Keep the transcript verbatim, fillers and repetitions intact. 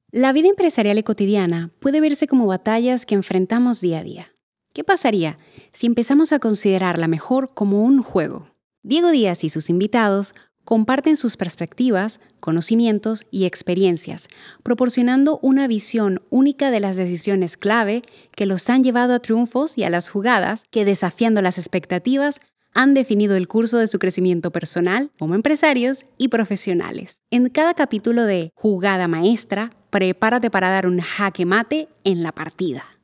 La vida empresarial y cotidiana puede verse como batallas que enfrentamos día a día. ¿Qué pasaría si empezamos a considerarla mejor como un juego? Diego Díaz y sus invitados comparten sus perspectivas, conocimientos y experiencias, proporcionando una visión única de las decisiones clave que los han llevado a triunfos y a las jugadas que, desafiando las expectativas, han definido el curso de su crecimiento personal como empresarios y profesionales. En cada capítulo de Jugada Maestra, prepárate para dar un jaque mate en la partida.